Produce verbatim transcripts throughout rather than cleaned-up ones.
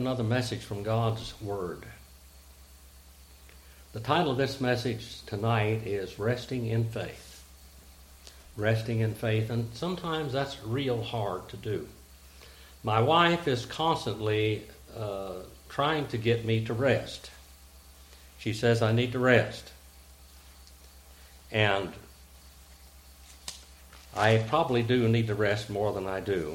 Another message from God's Word. The title of this message tonight is Resting in Faith. Resting in faith, and sometimes that's real hard to do. My wife is constantly uh, trying to get me to rest. She says I need to rest. And I probably do need to rest more than I do.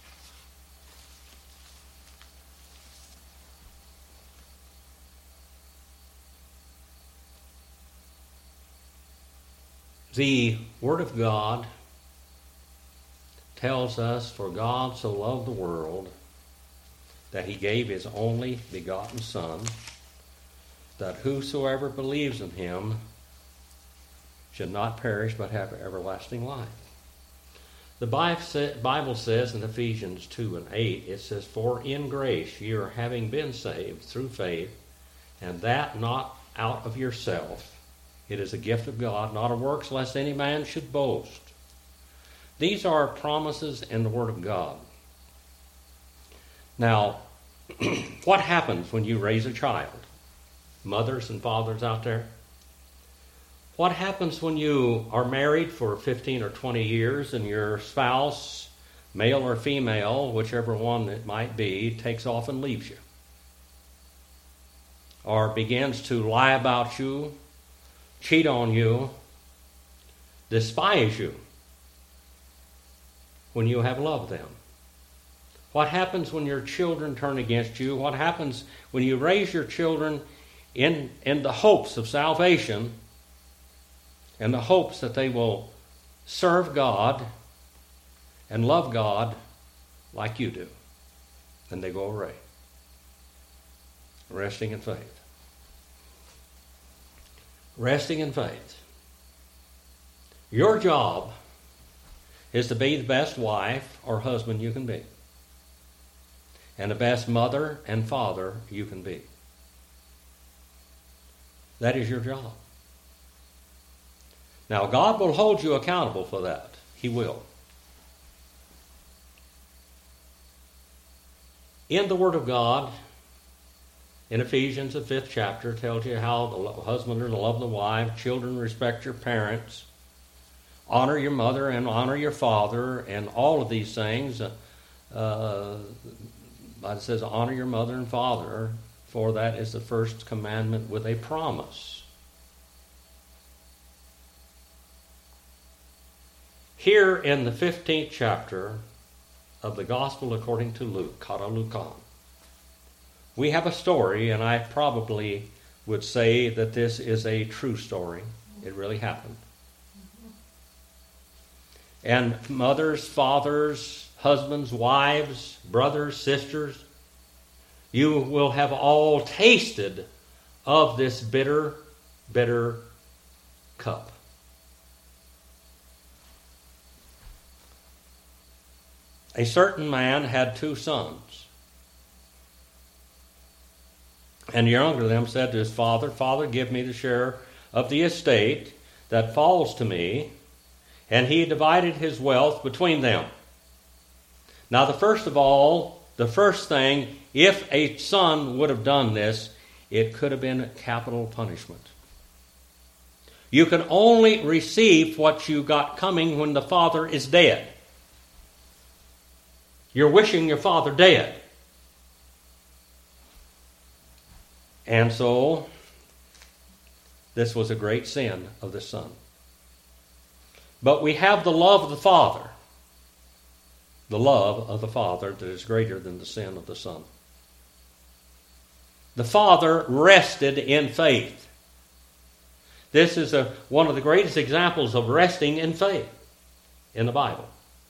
The Word of God tells us, for God so loved the world that he gave his only begotten Son, that whosoever believes in him should not perish but have everlasting life. The Bible says in Ephesians two and eight, it says, for in grace ye are having been saved through faith, and that not out of yourself. It is a gift of God, not of works, lest any man should boast. These are promises in the Word of God. Now, what happens when you raise a child? Mothers and fathers out there? What happens when you are married for fifteen or twenty years and your spouse, male or female, whichever one it might be, takes off and leaves you? Or begins to lie about you, cheat on you, despise you when you have loved them? What happens when your children turn against you? What happens when you raise your children in, in the hopes of salvation and the hopes that they will serve God and love God like you do? And they go away, resting in faith. Resting in faith. Your job is to be the best wife or husband you can be, and the best mother and father you can be. That is your job. Now, God will hold you accountable for that. He will. In the Word of God, in Ephesians, the fifth chapter, tells you how the husband are to love the wife, children respect your parents, honor your mother and honor your father, and all of these things. Uh, it says honor your mother and father, for that is the first commandment with a promise. Here in the fifteenth chapter of the Gospel according to Luke, Kata Lukan, we have a story, and I probably would say that this is a true story. It really happened. And mothers, fathers, husbands, wives, brothers, sisters, you will have all tasted of this bitter, bitter cup. A certain man had two sons. And the younger of them said to his father, Father, give me the share of the estate that falls to me. And he divided his wealth between them. Now, the first of all, the first thing, if a son would have done this, it could have been capital punishment. You can only receive what you got coming when the father is dead. You're wishing your father dead. And so, this was a great sin of the son. But we have the love of the Father. The love of the Father that is greater than the sin of the Son. The Father rested in faith. This is a, one of the greatest examples of resting in faith in the Bible.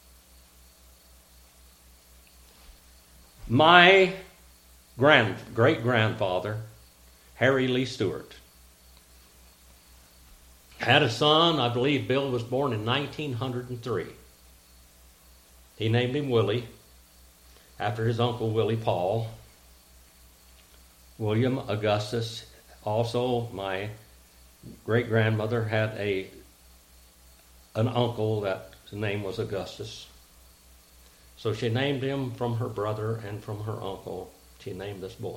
My grand, great-grandfather, Harry Lee Stewart, had a son. I believe Bill was born in nineteen oh three. He named him Willie, after his uncle Willie Paul. William Augustus. Also, my great-grandmother had a an uncle that his name was Augustus. So she named him from her brother and from her uncle She named this boy.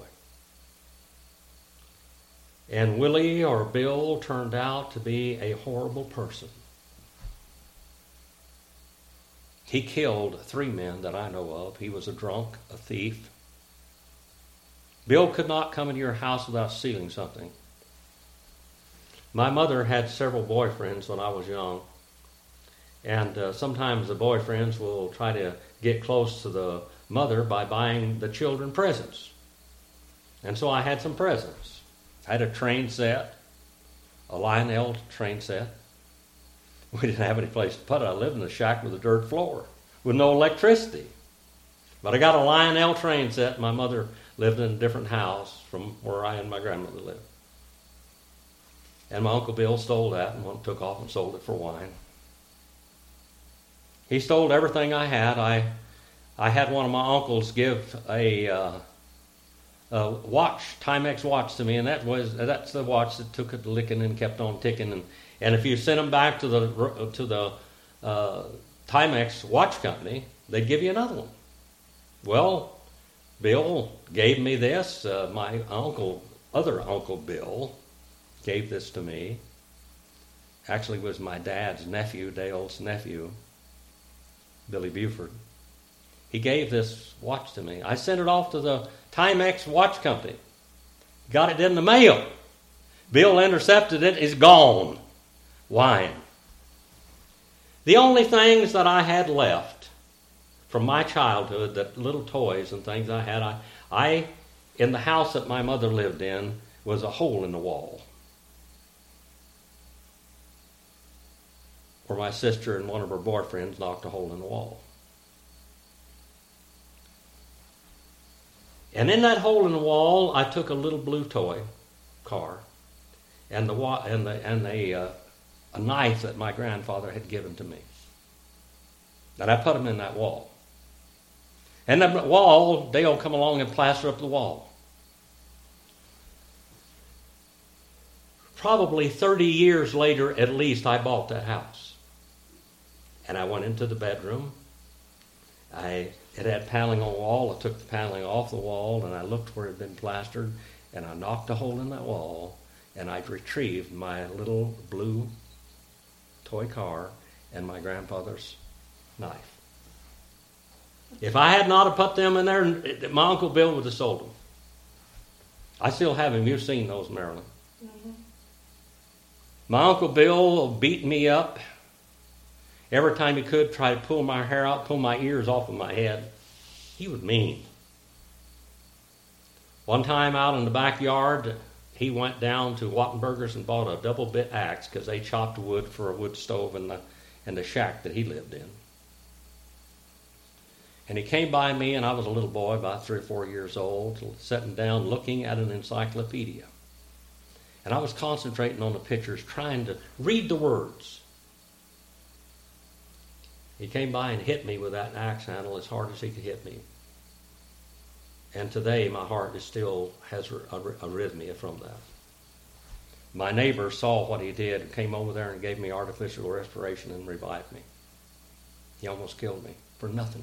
And Willie or Bill turned out to be a horrible person. He killed three men that I know of. He was a drunk, a thief. Bill could not come into your house without stealing something. My mother had several boyfriends when I was young. And uh, sometimes the boyfriends will try to get close to the mother by buying the children presents. And so I had some presents. I had a train set, a Lionel train set. We didn't have any place to put it. I lived in a shack with a dirt floor with no electricity. But I got a Lionel train set. My mother lived in a different house from where I and my grandmother lived. And my Uncle Bill stole that and went, took off and sold it for wine. He stole everything I had. I I had one of my uncles give a, uh, a watch, Timex watch to me, and that was that's the watch that took a licking and kept on ticking. And, and if you sent them back to the to the uh, Timex watch company, they'd give you another one. Well, Bill gave me this. Uh, my uncle, other Uncle Bill, gave this to me. Actually, it was my dad's nephew, Dale's nephew, Billy Buford. He gave this watch to me. I sent it off to the Timex watch company. Got it in the mail. Bill intercepted it. It's gone. Wine. The only things that I had left from my childhood, that little toys and things I had, I, I in the house that my mother lived in, was a hole in the wall where my sister and one of her boyfriends knocked a hole in the wall. And in that hole in the wall, I took a little blue toy car and the and the and a uh, a knife that my grandfather had given to me. And I put them in that wall. And the wall, they'll come along and plaster up the wall. Probably thirty years later, at least, I bought that house. And I went into the bedroom. I It had paneling on the wall. I took the paneling off the wall, and I looked where it had been plastered, and I knocked a hole in that wall, and I retrieved my little blue toy car and my grandfather's knife. If I had not have put them in there, my Uncle Bill would have sold them. I still have them. You've seen those, Marilyn. Mm-hmm. My Uncle Bill beat me up every time he could, try to pull my hair out, pull my ears off of my head. He was mean. One time out in the backyard, he went down to Wattenberger's and bought a double bit axe because they chopped wood for a wood stove in the, in the shack that he lived in. And he came by me, and I was a little boy, about three or four years old, sitting down looking at an encyclopedia. And I was concentrating on the pictures, trying to read the words. He came by and hit me with that axe handle as hard as he could hit me. And today my heart is still has arrhythmia from that. My neighbor saw what he did and came over there and gave me artificial respiration and revived me. He almost killed me for nothing.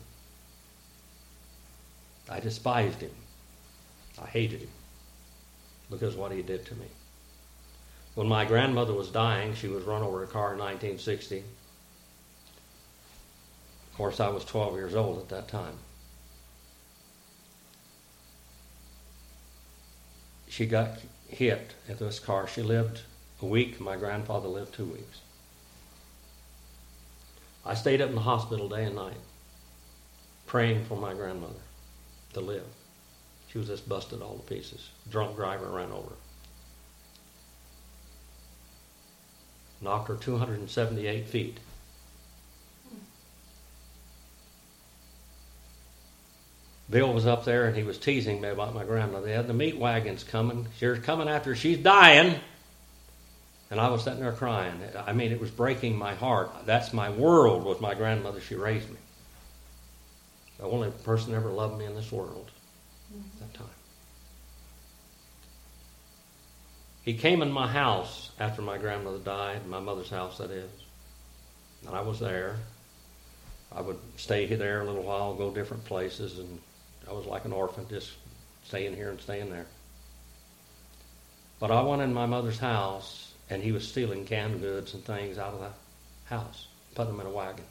I despised him. I hated him because of what he did to me. When my grandmother was dying, she was run over a car in nineteen sixty. Of course, I was twelve years old at that time. She got hit at this car. She lived a week. My grandfather lived two weeks. I stayed up in the hospital day and night, praying for my grandmother to live. She was just busted all to pieces. Drunk driver ran over her. Knocked her two hundred seventy-eight feet. Bill was up there and he was teasing me about my grandmother. They had the meat wagons coming. She was coming after her. She's dying. And I was sitting there crying. I mean, it was breaking my heart. That's my world with my grandmother. She raised me. The only person that ever loved me in this world at that time. He came in my house after my grandmother died, my mother's house, that is. And I was there. I would stay there a little while, go different places, and I was like an orphan, just staying here and staying there. But I went in my mother's house, and he was stealing canned goods and things out of the house, putting them in a wagon.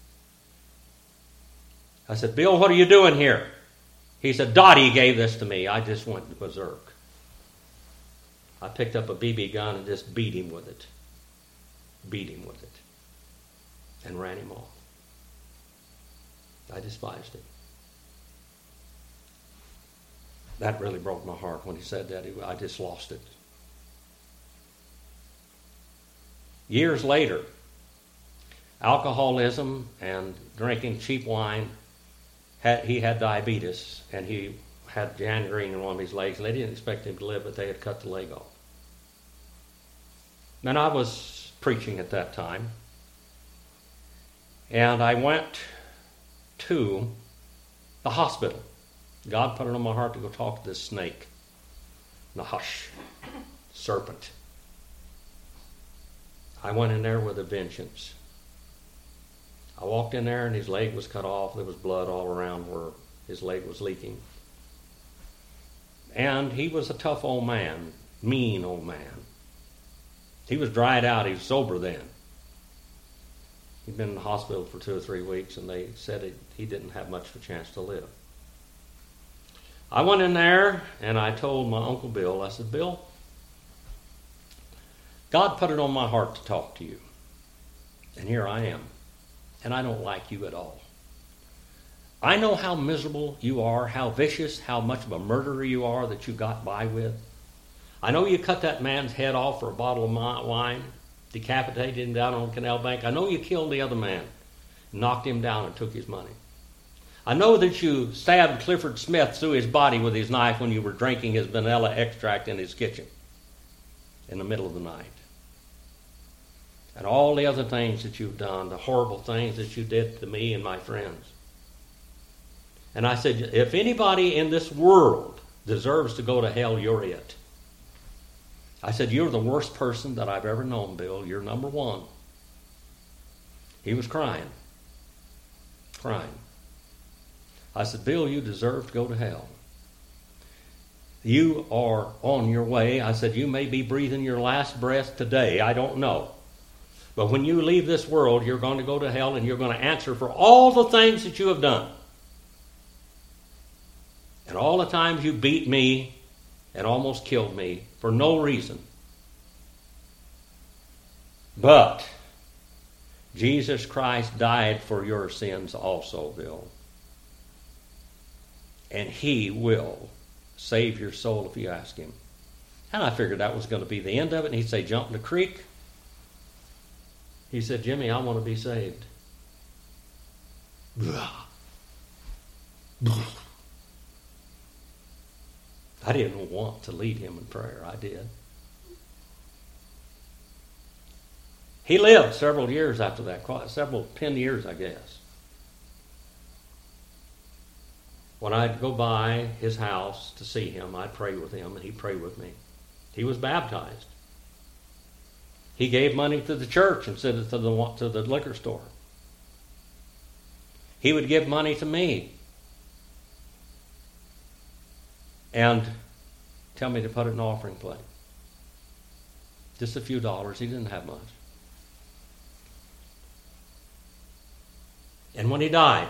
I said, Bill, what are you doing here? He said, Dottie gave this to me. I just went berserk. I picked up a B B gun and just beat him with it. Beat him with it. And ran him off. I despised him. That really broke my heart when he said that. I just lost it. Years later, alcoholism and drinking cheap wine, had, he had diabetes, and he had gangrene in one of his legs, and they didn't expect him to live, but they had cut the leg off. And I was preaching at that time, and I went to the hospital. God put it on my heart to go talk to this snake, Nahash, serpent. I went in there with a vengeance. I walked in there and his leg was cut off. There was blood all around where his leg was leaking. And he was a tough old man, mean old man. He was dried out. He was sober then. He'd been in the hospital for two or three weeks, and they said he, he didn't have much of a chance to live. I went in there, and I told my Uncle Bill, I said, Bill, God put it on my heart to talk to you. And here I am. And I don't like you at all. I know how miserable you are, how vicious, how much of a murderer you are that you got by with. I know you cut that man's head off for a bottle of wine, decapitated him down on the canal bank. I know you killed the other man, knocked him down and took his money. I know that you stabbed Clifford Smith through his body with his knife when you were drinking his vanilla extract in his kitchen in the middle of the night. And all the other things that you've done, the horrible things that you did to me and my friends. And I said, if anybody in this world deserves to go to hell, you're it. I said, you're the worst person that I've ever known, Bill. You're number one. He was crying. Crying. I said, Bill, you deserve to go to hell. You are on your way. I said, you may be breathing your last breath today. I don't know. But when you leave this world, you're going to go to hell and you're going to answer for all the things that you have done. And all the times you beat me and almost killed me for no reason. But Jesus Christ died for your sins also, Bill. And he will save your soul if you ask him. And I figured that was going to be the end of it. And he'd say, jump in the creek. He said, Jimmy, I want to be saved. I didn't want to lead him in prayer. I did. He lived several years after that, several, ten years, I guess. When I'd go by his house to see him, I'd pray with him, and he'd pray with me. He was baptized. He gave money to the church and sent it to the, to the liquor store. He would give money to me and tell me to put it in an offering plate. Just a few dollars. He didn't have much. And when he died,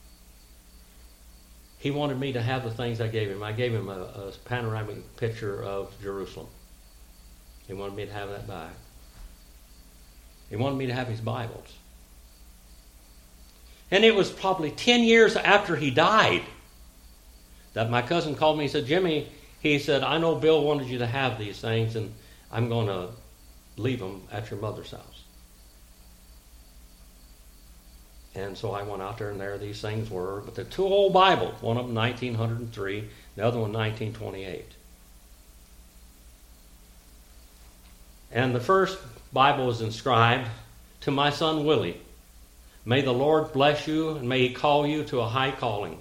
he wanted me to have the things I gave him. I gave him a, a panoramic picture of Jerusalem. He wanted me to have that back. He wanted me to have his Bibles. And it was probably ten years after he died that my cousin called me and said, Jimmy, he said, I know Bill wanted you to have these things, and I'm going to leave them at your mother's house. And so I went out there, and there these things were. But they're two old Bibles, one of them nineteen oh three, the other one nineteen twenty-eight. And the first Bible was inscribed, to my son Willie, may the Lord bless you, and may he call you to a high calling.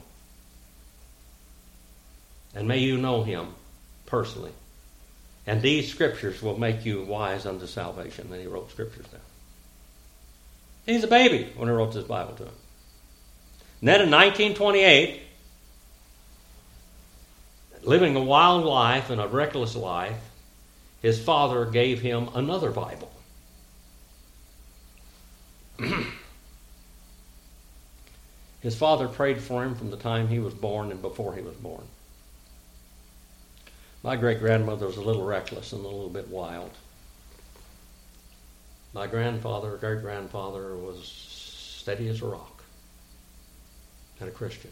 And may you know him personally. And these scriptures will make you wise unto salvation. And he wrote scriptures down. He's a baby when he wrote this Bible to him. And then in nineteen twenty-eight, living a wild life and a reckless life, his father gave him another Bible. His father prayed for him from the time he was born and before he was born. My great-grandmother was a little reckless and a little bit wild. My grandfather, great-grandfather, was steady as a rock and a Christian.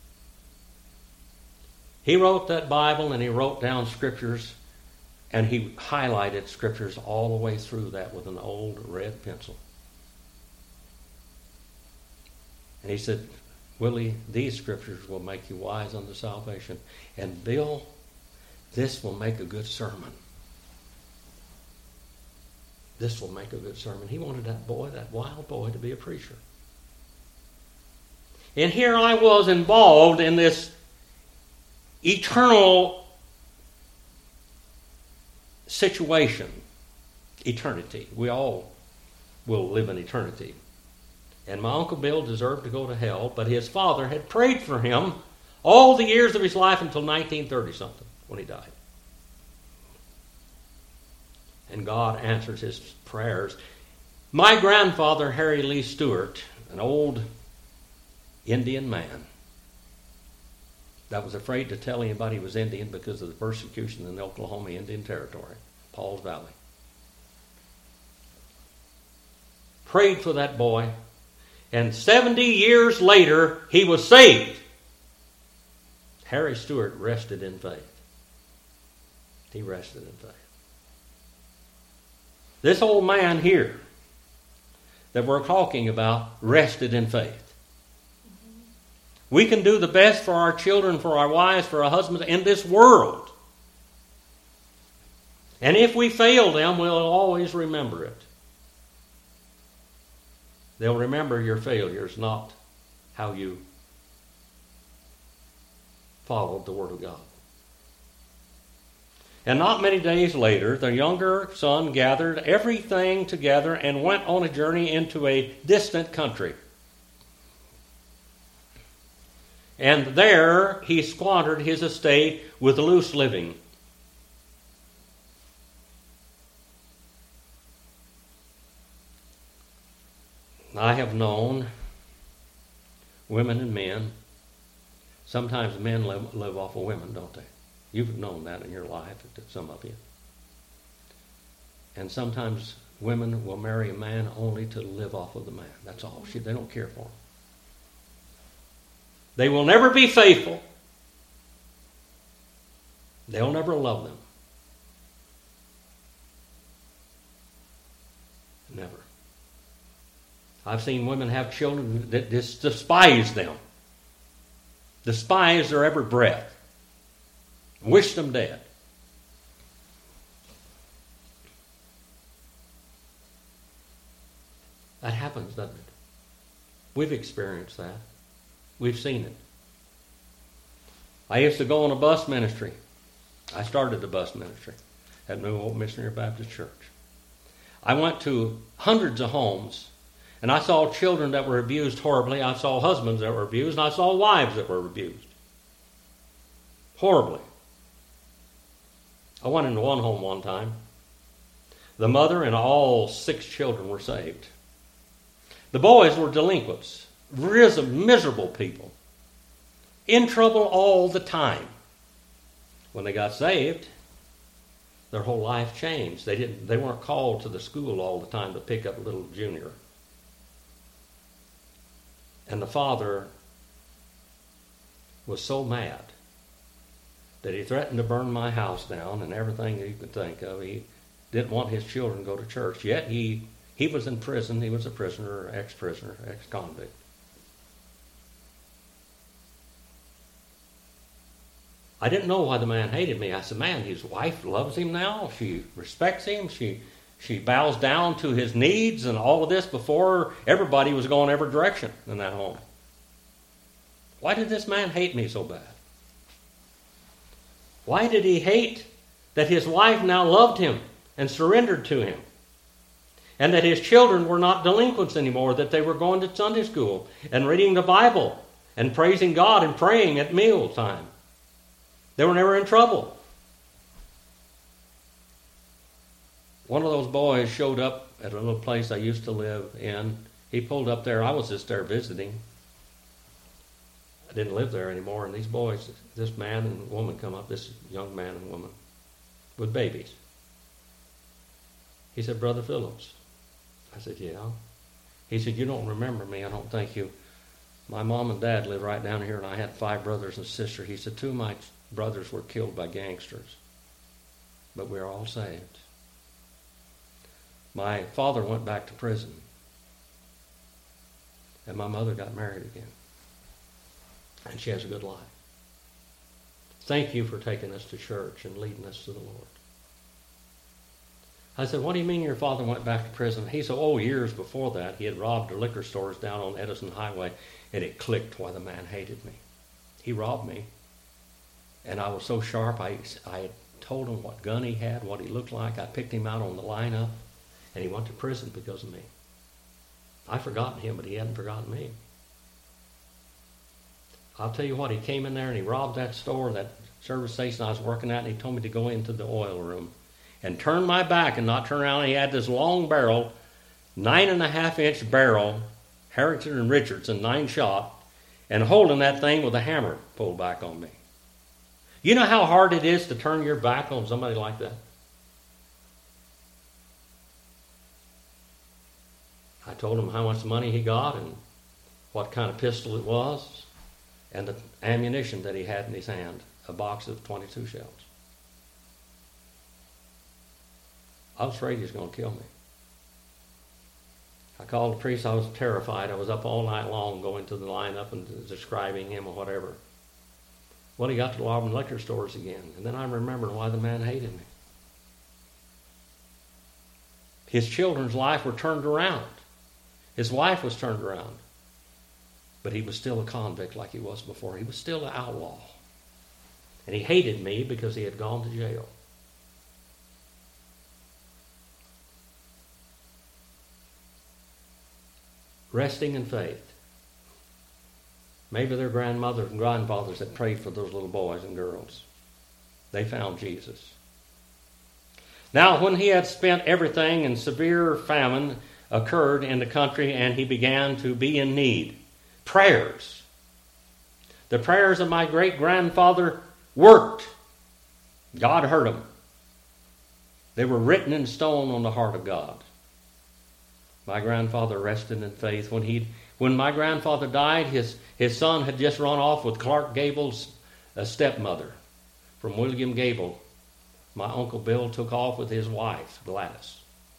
He wrote that Bible and he wrote down scriptures and he highlighted scriptures all the way through that with an old red pencil. And he said, Willie, these scriptures will make you wise unto salvation. And Bill, this will make a good sermon. This will make a good sermon. He wanted that boy, that wild boy, to be a preacher. And here I was involved in this eternal situation. Eternity. We all will live in eternity. And my Uncle Bill deserved to go to hell, but his father had prayed for him all the years of his life until nineteen thirty something when he died. And God answers his prayers. My grandfather, Harry Lee Stewart, an old Indian man that was afraid to tell anybody he was Indian because of the persecution in the Oklahoma Indian Territory, Pauls Valley, prayed for that boy. And seventy years later, he was saved. Harry Stewart rested in faith. He rested in faith. This old man here that we're talking about rested in faith. We can do the best for our children, for our wives, for our husbands in this world. And if we fail them, we'll always remember it. They'll remember your failures, not how you followed the Word of God. And not many days later, the younger son gathered everything together and went on a journey into a distant country. And there he squandered his estate with loose living. I have known women and men. Sometimes men live, live off of women, don't they? You've known that in your life, some of you. And sometimes women will marry a man only to live off of the man. That's all. She, they don't care for him. They will never be faithful. They'll never love them. Never. I've seen women have children that just despise them. Despise their every breath. Wish them dead. That happens, doesn't it? We've experienced that. We've seen it. I used to go on a bus ministry. I started the bus ministry at New Hope Missionary Baptist Church. I went to hundreds of homes, and I saw children that were abused horribly. I saw husbands that were abused, and I saw wives that were abused horribly. I went into one home one time. The mother and all six children were saved. The boys were delinquents, miserable people, in trouble all the time. When they got saved, their whole life changed. They didn't. They weren't called to the school all the time to pick up a little junior. And the father was so mad that he threatened to burn my house down and everything that you could think of. He didn't want his children to go to church. Yet he, he was in prison. He was a prisoner, ex-prisoner, ex-convict. I didn't know why the man hated me. I said, man, his wife loves him now. She respects him. She she bows down to his needs and all of this before everybody was going every direction in that home. Why did this man hate me so bad? Why did he hate that his wife now loved him and surrendered to him? And that his children were not delinquents anymore, that they were going to Sunday school and reading the Bible and praising God and praying at meal time. They were never in trouble. One of those boys showed up at a little place I used to live in. He pulled up there. I was just there visiting. I didn't live there anymore. And these boys, this man and woman come up, this young man and woman, with babies. He said, Brother Phillips. I said, yeah. He said, you don't remember me, I don't think you. My mom and dad lived right down here, and I had five brothers and sisters. He said, two of my brothers were killed by gangsters, but we're all saved. My father went back to prison, and my mother got married again, and she has a good life. Thank you for taking us to church and leading us to the Lord. I said, what do you mean your father went back to prison? He said, oh, years before that, he had robbed the liquor stores down on Edison Highway, and it clicked why the man hated me. He robbed me, and I was so sharp, I, I had told him what gun he had, what he looked like. I picked him out on the lineup, and he went to prison because of me. I'd forgotten him, but he hadn't forgotten me. I'll tell you what, he came in there and he robbed that store, that service station I was working at, and he told me to go into the oil room and turn my back and not turn around. And he had this long barrel, nine and a half inch barrel, Harrington and Richardson, nine shot, and holding that thing with a hammer pulled back on me. You know how hard it is to turn your back on somebody like that? I told him how much money he got and what kind of pistol it was and the ammunition that he had in his hand, a box of twenty-two shells. I was afraid he was going to kill me. I called the priest. I was terrified. I was up all night long going to the lineup and describing him or whatever. Well, he got to the Auburn liquor stores again, and then I remembered why the man hated me. His children's life were turned around. His wife was turned around. But he was still a convict like he was before. He was still an outlaw. And he hated me because he had gone to jail. Resting in faith. Maybe their grandmothers and grandfathers had prayed for those little boys and girls. They found Jesus. Now, when he had spent everything and severe famine occurred in the country and he began to be in need, prayers. The prayers of my great-grandfather worked. God heard them. They were written in stone on the heart of God. My grandfather rested in faith. When he, when my grandfather died, his, his son had just run off with Clark Gable's uh, stepmother from William Gable. My Uncle Bill took off with his wife, Gladys.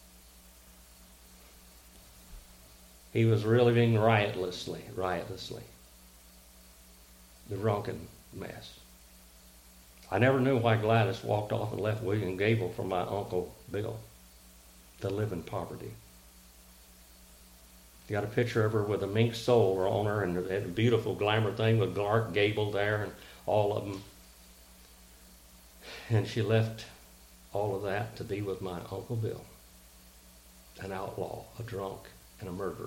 He was living riotously, riotously. The drunken mess. I never knew why Gladys walked off and left William Gable for my Uncle Bill to live in poverty. You got a picture of her with a mink sole on her and a beautiful glamour thing with Clark Gable there and all of them. And she left all of that to be with my Uncle Bill, an outlaw, a drunk, and a murderer.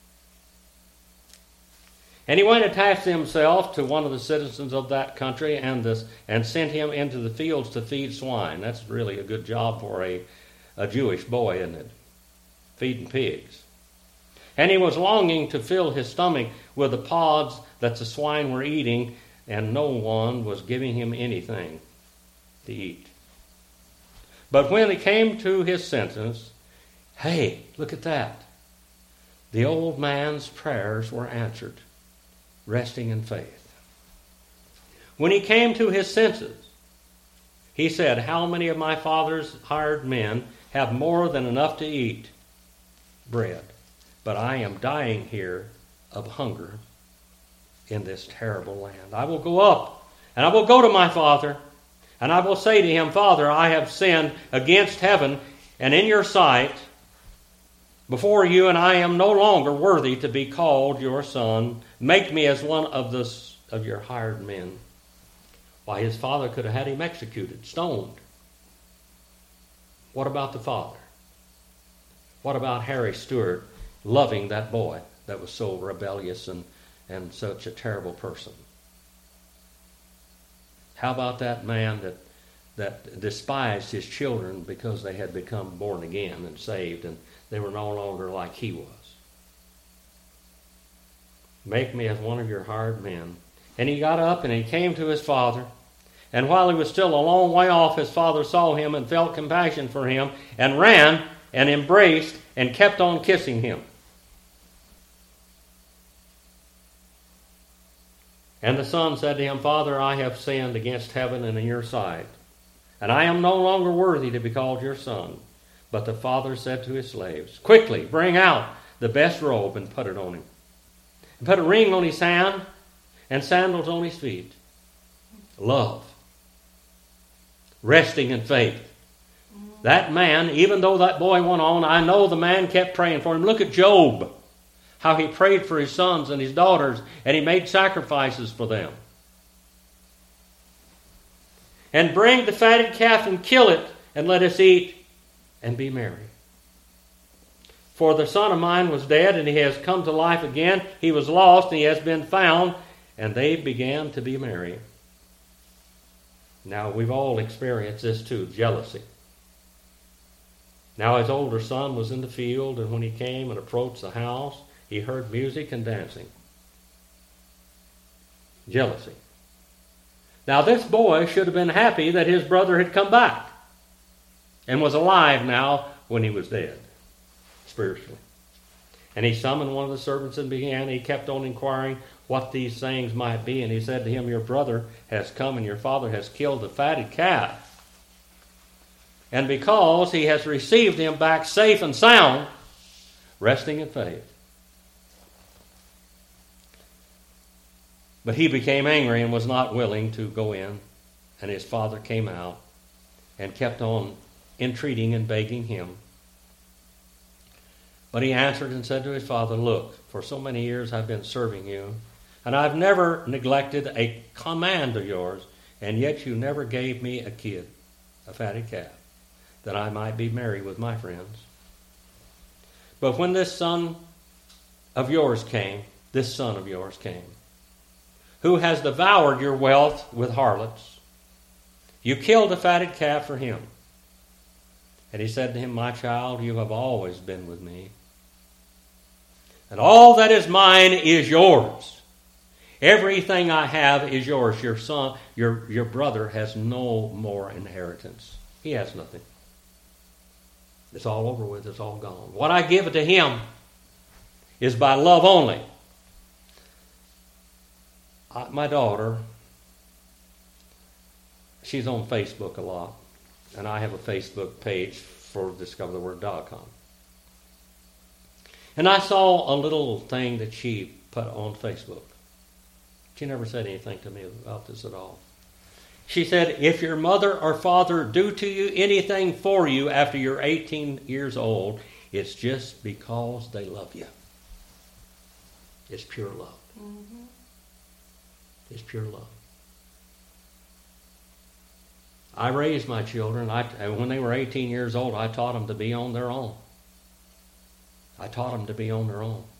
And he went and attached himself to one of the citizens of that country and this, and sent him into the fields to feed swine. That's really a good job for a, a Jewish boy, isn't it? Feeding pigs. And he was longing to fill his stomach with the pods that the swine were eating, and no one was giving him anything to eat. But when it came to his sentence, hey, look at that. The old man's prayers were answered, resting in faith. When he came to his senses, he said, how many of my father's hired men have more than enough to eat bread? But I am dying here of hunger in this terrible land. I will go up, and I will go to my father, and I will say to him, Father, I have sinned against heaven and in your sight before you, and I am no longer worthy to be called your son. Make me as one of the of your hired men. Why, his father could have had him executed, stoned. What about the father? What about Harry Stewart loving that boy that was so rebellious and, and such a terrible person? How about that man that, that despised his children because they had become born again and saved and they were no longer like he was? Make me as one of your hired men. And he got up and he came to his father. And while he was still a long way off, his father saw him and felt compassion for him and ran and embraced and kept on kissing him. And the son said to him, Father, I have sinned against heaven and in your sight, and I am no longer worthy to be called your son. But the father said to his slaves, Quickly, bring out the best robe and put it on him. And put a ring on his hand and sandals on his feet. Love. Resting in faith. That man, even though that boy went on, I know the man kept praying for him. Look at Job. How he prayed for his sons and his daughters, and he made sacrifices for them. And bring the fatted calf and kill it, and let us eat and be merry. For the son of mine was dead, and he has come to life again. He was lost, and he has been found. And they began to be merry. Now, we've all experienced this too, jealousy. Now his older son was in the field, and when he came and approached the house, he heard music and dancing. Jealousy. Now this boy should have been happy that his brother had come back and was alive now when he was dead, spiritually. And he summoned one of the servants and began, he kept on inquiring what these things might be. And he said to him, Your brother has come and your father has killed the fatted calf. And because he has received him back safe and sound, resting in faith. But he became angry and was not willing to go in. And his father came out and kept on entreating and begging him. But he answered and said to his father, Look, for so many years I've been serving you, and I've never neglected a command of yours, and yet you never gave me a kid, a fatted calf, that I might be merry with my friends. But when this son of yours came, this son of yours came, who has devoured your wealth with harlots, you killed a fatted calf for him. And he said to him, My child, you have always been with me, and all that is mine is yours. Everything I have is yours. Your son, your, your brother has no more inheritance. He has nothing. It's all over with. It's all gone. What I give to him is by love only. I, my daughter, she's on Facebook a lot, and I have a Facebook page for discover the word dot com. And I saw a little thing that she put on Facebook. She never said anything to me about this at all. She said, if your mother or father do to you anything for you after you're eighteen years old, it's just because they love you. It's pure love. Mm-hmm. It's pure love. I raised my children. I, when they were eighteen years old, I taught them to be on their own. I taught them to be on their own.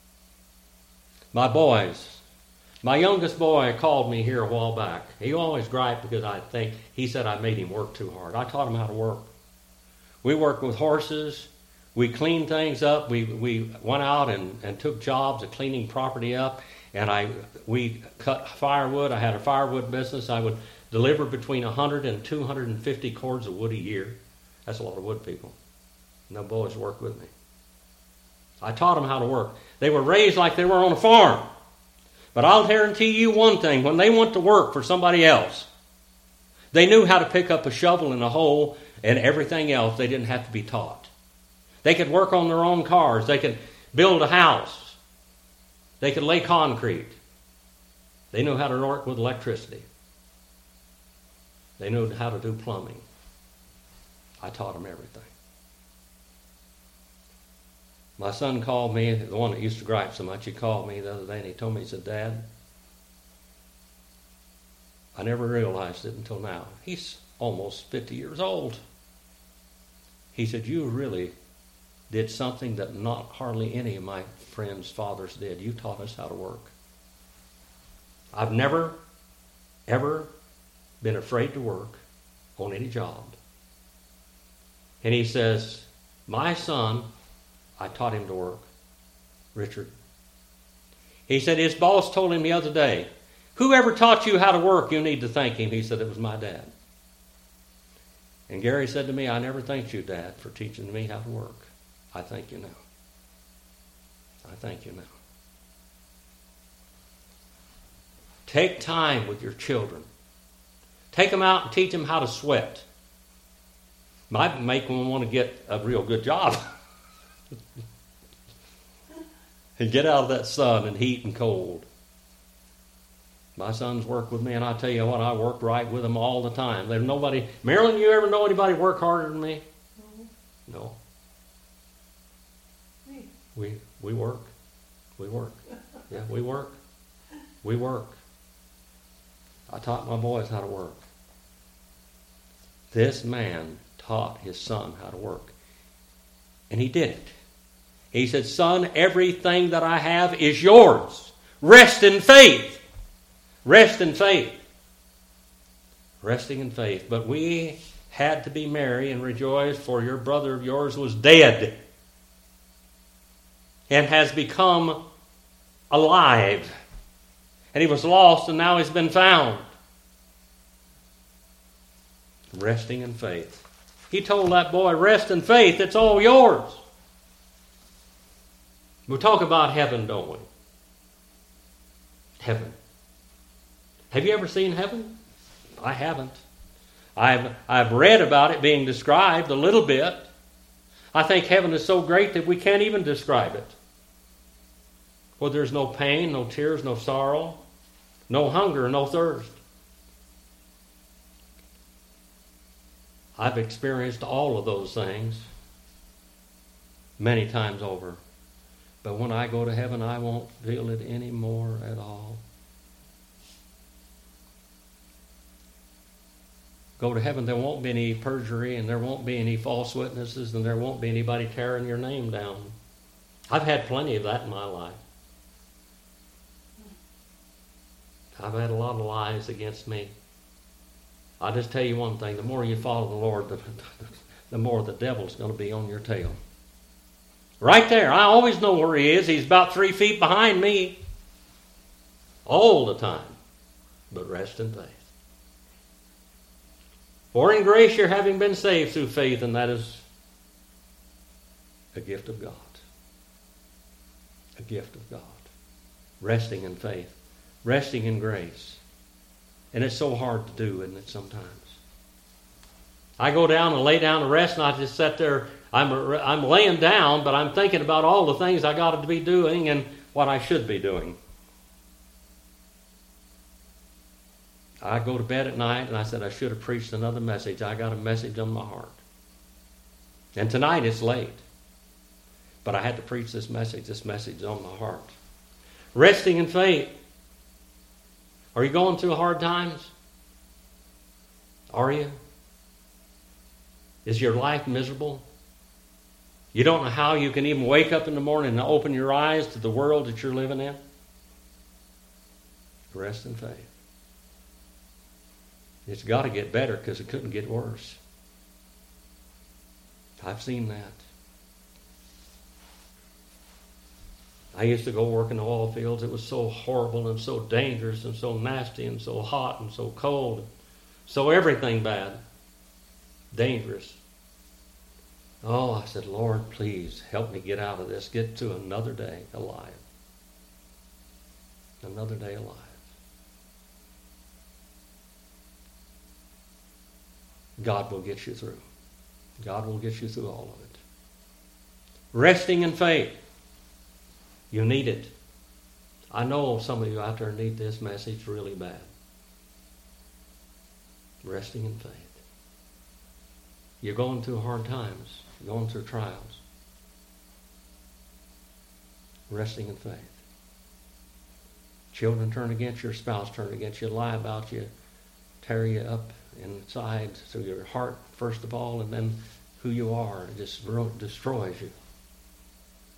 My boys, my youngest boy called me here a while back. He always griped because I think, he said I made him work too hard. I taught him how to work. We worked with horses. We cleaned things up. We we went out and, and took jobs of cleaning property up. And I we cut firewood. I had a firewood business. I would deliver between one hundred and two hundred fifty cords of wood a year. That's a lot of wood, people. And the boys worked with me. I taught them how to work. They were raised like they were on a farm. But I'll guarantee you one thing. When they went to work for somebody else, they knew how to pick up a shovel and a hoe and everything else. They didn't have to be taught. They could work on their own cars. They could build a house. They could lay concrete. They knew how to work with electricity. They knew how to do plumbing. I taught them everything. My son called me, the one that used to gripe so much, he called me the other day and he told me, he said, Dad, I never realized it until now. He's almost fifty years old. He said, you really did something that not hardly any of my friends' fathers did. You taught us how to work. I've never, ever been afraid to work on any job. And he says, my son, I taught him to work, Richard. He said his boss told him the other day, whoever taught you how to work, you need to thank him. He said, it was my dad. And Gary said to me, I never thanked you, Dad, for teaching me how to work. I thank you now. I thank you now. Take time with your children. Take them out and teach them how to sweat. Might make them want to get a real good job. And get out of that sun and heat and cold. My sons work with me, and I tell you what, I worked right with them all the time. There's nobody... Marilyn, you ever know anybody work harder than me? No. No. Me. We, we work. We work. Yeah, we work. We work. I taught my boys how to work. This man taught his son how to work. And he did it. He said, son, everything that I have is yours. Rest in faith. Rest in faith. Resting in faith. But we had to be merry and rejoice, for your brother of yours was dead and has become alive. And he was lost, and now he's been found. Resting in faith. He told that boy, rest in faith, it's all yours. We talk about heaven, don't we? Heaven. Have you ever seen heaven? I haven't. I've, I've read about it being described a little bit. I think heaven is so great that we can't even describe it. Well, there's no pain, no tears, no sorrow, no hunger, no thirst. I've experienced all of those things many times over. But when I go to heaven, I won't feel it anymore at all. Go to heaven, there won't be any perjury, and there won't be any false witnesses, and there won't be anybody tearing your name down. I've had plenty of that in my life. I've had a lot of lies against me. I'll just tell you one thing. The more you follow the Lord, the, the more the devil's going to be on your tail. Right there. I always know where he is. He's about three feet behind me. All the time. But rest in faith. For in grace you're having been saved through faith, and that is a gift of God. A gift of God. Resting in faith. Resting in grace. And it's so hard to do, isn't it, sometimes? I go down and lay down to rest, and I just sit there. I'm, I'm laying down, but I'm thinking about all the things I got to be doing and what I should be doing. I go to bed at night, and I said I should have preached another message. I got a message on my heart. And tonight it's late. But I had to preach this message. This message is on my heart. Resting in faith. Are you going through hard times? Are you? Is your life miserable? You don't know how you can even wake up in the morning and open your eyes to the world that you're living in? Rest in faith. It's got to get better because it couldn't get worse. I've seen that. I used to go work in the oil fields. It was so horrible and so dangerous and so nasty and so hot and so cold. So everything bad. Dangerous. Oh, I said, Lord, please help me get out of this. Get to another day alive. Another day alive. God will get you through. God will get you through all of it. Resting in faith. You need it. I know some of you out there need this message really bad. Resting in faith. You're going through hard times. You're going through trials. Resting in faith. Children turn against you, your spouse turn against you, lie about you, tear you up inside through your heart, first of all, and then who you are. It just destroys you.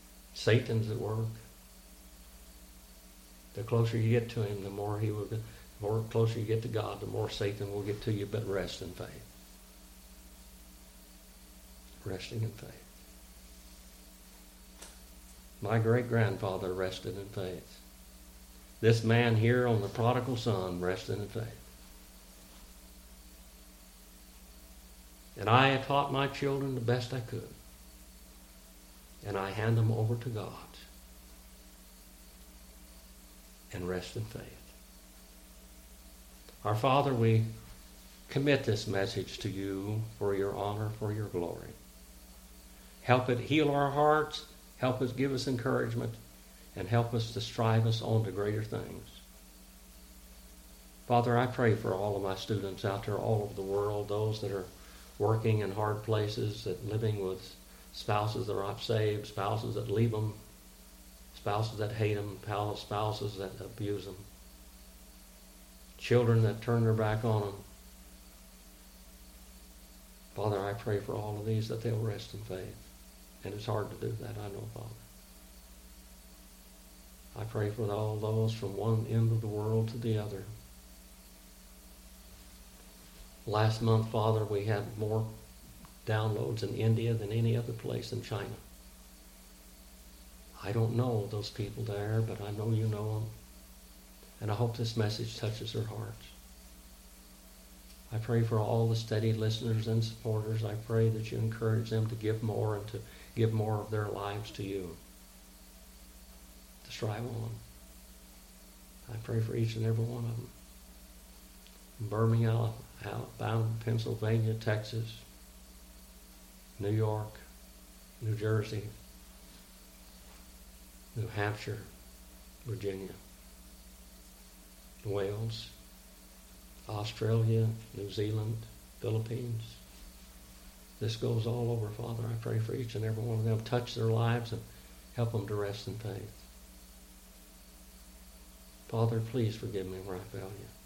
Satan's at work. The closer you get to him, the more he will The more closer you get to God, the more Satan will get to you, but rest in faith. Resting in faith. My great-grandfather rested in faith. This man here on the prodigal son rested in faith. And I have taught my children the best I could. And I hand them over to God. And rest in faith. Our Father, we commit this message to you for your honor, for your glory. Help it heal our hearts. Help us give us encouragement. And help us to strive us on to greater things. Father, I pray for all of my students out there all over the world, those that are working in hard places, that living with spouses that are not saved, spouses that leave them, spouses that hate them, spouses that abuse them, children that turn their back on them. Father, I pray for all of these that they'll rest in faith. And it's hard to do that, I know, Father. I pray for all those from one end of the world to the other. Last month, Father, we had more downloads in India than any other place in China. I don't know those people there, but I know you know them. And I hope this message touches their hearts. I pray for all the steady listeners and supporters. I pray that you encourage them to give more and to give more of their lives to you. To strive on. I pray for each and every one of them. Birmingham, Alabama, Pennsylvania, Texas, New York, New Jersey, New Hampshire, Virginia, Wales, Australia, New Zealand, Philippines. This goes all over, Father. I pray for each and every one of them. Touch their lives and help them to rest in faith. Father, please forgive me where I fail you.